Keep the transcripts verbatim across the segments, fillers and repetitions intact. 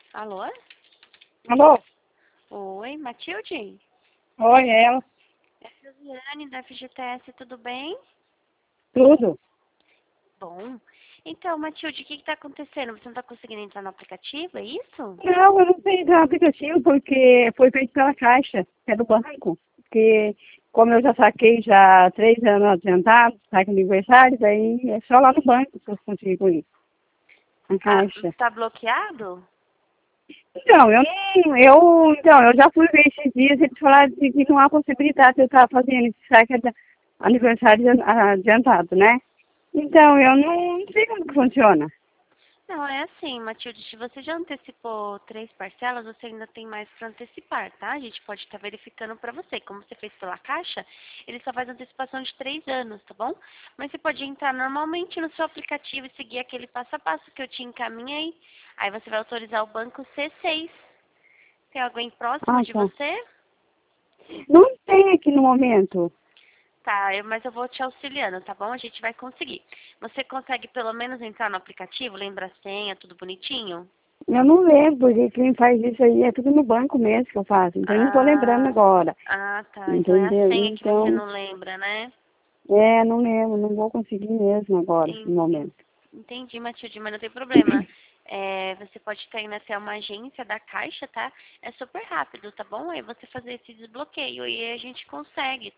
Alô? Alô? Oi, Matilde? Oi, ela. É a Josiane da F G T S, tudo bem? Tudo? Bom. Então, Matilde, o que está acontecendo? Você não está conseguindo entrar no aplicativo, é isso? Não, eu não sei do aplicativo porque foi feito pela Caixa, que é do banco. Porque como eu já saquei já três anos adiantado, saque aniversário, daí é só lá no banco que eu consigo ir. Na Ah, Caixa. está bloqueado? Então, eu não, eu, então, eu já fui ver esses dias, eles falaram de que não há possibilidade de eu estar fazendo esse saque adi- aniversário adiantado, né? Então, eu não sei como que funciona. Não, é assim, Matilde, se você já antecipou três parcelas, você ainda tem mais para antecipar, tá? A gente pode estar verificando para você. Como você fez pela Caixa, ele só faz antecipação de três anos, tá bom? Mas você pode entrar normalmente no seu aplicativo e seguir aquele passo a passo que eu te encaminhei. Aí você vai autorizar o banco C seis. Tem alguém próximo Ah, de tá. você? Não tem aqui no momento. Tá, eu- mas eu vou te auxiliando, tá bom? A gente vai conseguir. Você consegue pelo menos entrar no aplicativo, lembra a senha, tudo bonitinho? Eu não lembro, porque quem faz isso aí é tudo no banco mesmo que eu faço. Então eu não estou lembrando Ah, agora. ah, tá. Então é a Entendeu? senha que você Então, não lembra, né? é, não lembro, não vou conseguir mesmo agora, En- no en- momento. Entendi, Matilde, mas não tem problema. É, você pode estar indo até uma agência da Caixa, tá? É super rápido, tá bom? Aí você fazer esse desbloqueio e aí a gente consegue.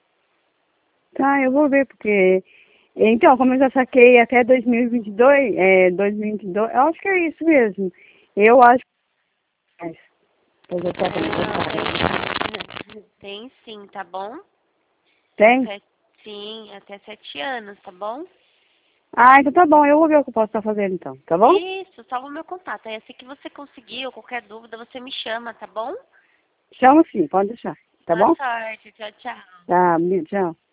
Tá, eu vou ver, porque... Então, como eu já saquei até dois mil e vinte e dois, é, dois mil e vinte e dois, eu acho que é isso mesmo. Eu acho que... é. Eu já estava Não, aniversário. tem, tem sim, tá bom? Tem? Até, sim, até sete anos, tá bom? Ah, então tá bom, eu vou ver o que eu posso estar fazendo então, tá bom? Isso, salva o meu contato. Aí assim que você conseguir ou qualquer dúvida, você me chama, tá bom? Chama sim, pode deixar, tá Boa bom? sorte, tchau, tchau. Tá, tchau.